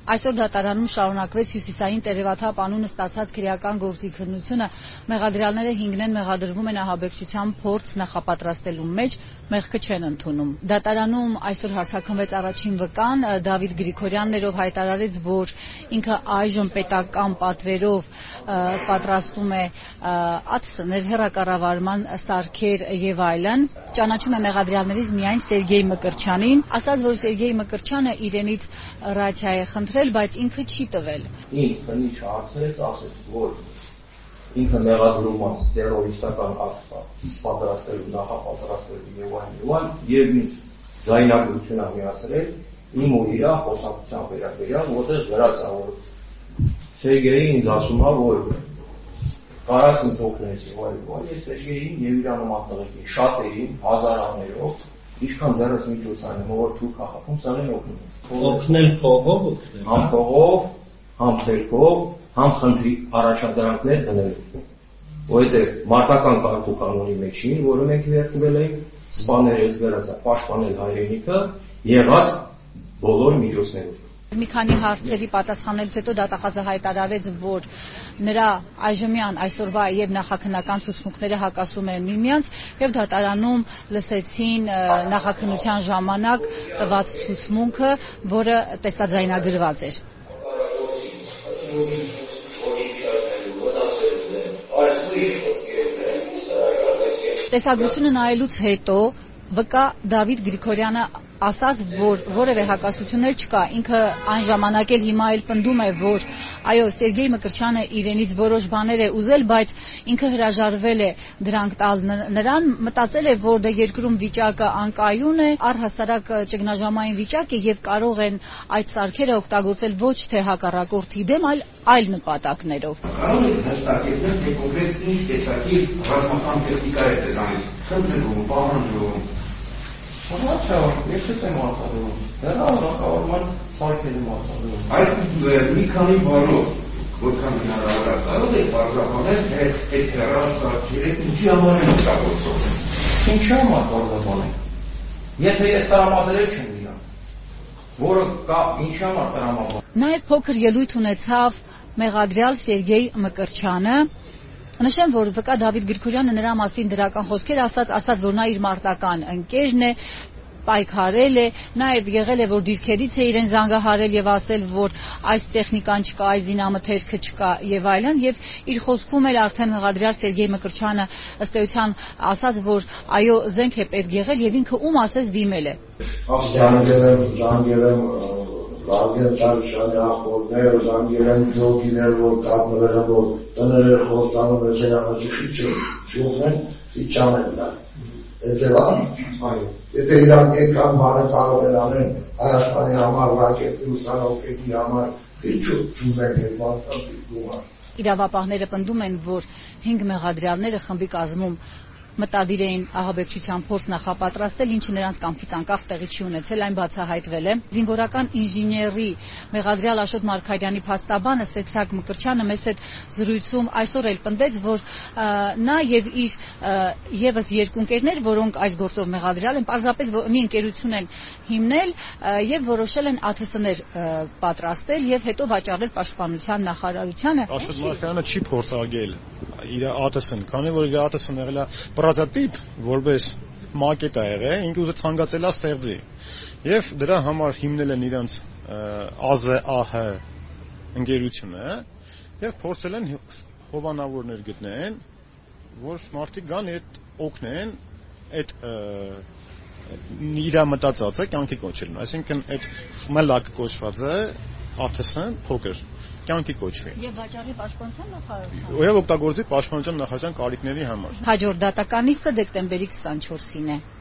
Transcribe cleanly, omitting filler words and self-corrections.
Այսօր դատարանում շարունակվեց հյուսիսային տերևաթափ անունը ստացած քրեական գործի քննությունը, մեղադրյալները 5-ն մեղադրվում են ահաբեկչության փորձ նախապատրաստելու մեջ, մեղքը չեն ընդունում։ Դատարանում այսօր հարցաքննվեց առաջին վկան Դավիթ Գրիգորյանն, ով հայտարարեց, որ ինքը այժմ պետական պատվերով պատրաստում է ԱԹՍ-ներ, հեռակառավարման սարքեր եւ այլն։ Ճանաչում է մեղադրյալներից միայն Սերգեյ Մկրտչյանին, ասաց, որ Սերգեյ Մկրտչյանը իրենից ռացիա է խնդրել, բայց ինքը չի տվել։ Ինձ քննիչ հարցրեց, ասեց, որ ինքը մեղադրում է տերորիստական ակտ պատրաստելու, նախապատրաստելու եւ այլն, եւ ինձ ձայնագրություն է միացրել իմ ու իր խոսակցության վերաբերյալ, որտեղ գրած է, որ Սերգեյը ինձ ասում է, որ կարաս ինձ օգնես եւ այլն, ես Սերգեյին եւ իր նման տղեկին շատերին հազարաներով Ինչքան դեռս միջոցային եմ, որ թուրք ախախում սարեն օգնում։ Օգնել փողով օգնել։ Համ փողով, համ թերքով, համ խնդրի առաջադրանքներ դնելու։ Որովհետև մարտական կարգու կանոնի մեջին, որը մենք վերցվել ենք, սպաներս վերածա պաշտպանել հայրենիքը եղած բոլոր միջոցներով։ Մի քանի հարցերի պատասխանելուց հետո դատախազը հայտարարեց, որ նրա այժմյան այսօրվա եւ նախաքննական ցուցմունքները հակասում են միմյանց եւ դատարանում լսեցին նախաքննության ժամանակ տված ցուցմունքը, որը տեսաձայնագրված էր։ Տեսագրությունը նայելուց հետո վկա Դավիթ Գրիգորյանը ասաց, որ որևէ հակասություններ չկա, ինքը այն ժամանակ էլ հիմա էլ պնդում է, որ այո, Սերգեյ Մկրտչյանը իրենից որոշ բաներ է ուզել, բայց ինքը հրաժարվել է դրանք տալ նրան, մտածել է, որ դե երկրում վիճակը անկայուն է, առհասարակ ճգնաժամային վիճակ է եւ կարող են այդ սարքերը օգտագործել ոչ թե հակառակորդի դեմ, այլ նպատակներով։ Կարող եք հստակեցնել, թե կոնկրետ ինչ տեսակի ռազմական տեխնիկա է դրանից խնդրում, պահանջում։ Ոչա, ես չեմ արտադրում։ Դրա ռազմական սարքերի արտադրում։ Այդ մի քանի բառով, որքան հնարավոր է, կարող եք բարձրացնել, թե այդ ռազմական ինչի համար են օգտագործվում։ Ինչի համար բարձրացնել։ Եթե ես տրամադրել չեմ իրան, որը կա ինչի համար տրամադրել։ Նաև փոքր ելույթ ունեցավ մեղադրյալ Սերգեյ Մկրտչյանը։ Նշեմ, որ վկա Դավիթ Գրիգորյանը նրա մասին դրական խոսքեր ասաց, որ նա իր մարտական ընկերն է, պայքարել է, նաև եղել է, որ դիրքերից է իրեն զանգահարել եւ ասել, որ այս տեխնիկան չկա, այս դինամոթերքը չկա եւ այլն, եւ իր խոսքում էլ արդեն մեղադրյալ Սերգեյ Մկրտչյանը ըստ էության ասաց, որ այո, զենք է պետք եղել եւ ինքը ում ասես դիմել է։ Լագեր ճարշանի ախորներ, զանգերեն դոգիներ, որ կապները, որ տները խոստանում ես երախաչի խիչը, շուխեն, խիչան են դա։ Էդևան, եթե իրանք եկան բանը կարող են անեն Հայաստանի համար, ռակետի ուսանողների համար, խիչու չուզեն հետ մարդկանց գումար։ Իրավապահները պնդում են, որ 5 մեղադրյալները խմբի կազմում մտադիր էին ահաբեկչության փորձ նախապատրաստել, ինչը նրանց կամքից անկախ տեղի չի ունեցել, այն բացահայտվել է։ Զինվորական ինժեների մեղադրյալ Աշոտ Մարգարյանի փաստաբանը Սեդրակ Մկրտչյանը մեծ հետ զրույցում այսօր էլ պնդեց, որ նա եւ իր եւս 2 ընկերներ, որոնք այս գործով մեղադրյալ են, պարզապես մի ընկերություն են հիմնել եւ որոշել են ԱԹՍ-ներ պատրաստել եւ հետո վաճառել պաշտպանության նախարարությանը։ Աշոտ Մարգարյանը չի փորձագել իր ԱԹՍ-ն, քանի որ իր ԱԹՍ-ն եղել է պրոտոտիպ, որպես մակետ է եղել, ինքը ուզեց ցանկացել է ստեղծի։ Եվ դրա համար հիմնել են իրենց ԱԶԱՀ ընկերությունը եւ փորձել են հովանավորներ գտնեն, որ մարդիկ գան այդ օգնեն այդ իր մտածածը կյանքի կոչելն։ Այսինքն այդ մլակ կոչված է ԱԹՍ-ն փոքր կյանքի կոչվի։ Եվ վաճառի պաշտպանության նախարարության։ Ու եւ օգտագործի պաշտպանության նախարարության կարիքների համար։ Հաջորդ դատական նիստը դեկտեմբերի 24-ին է։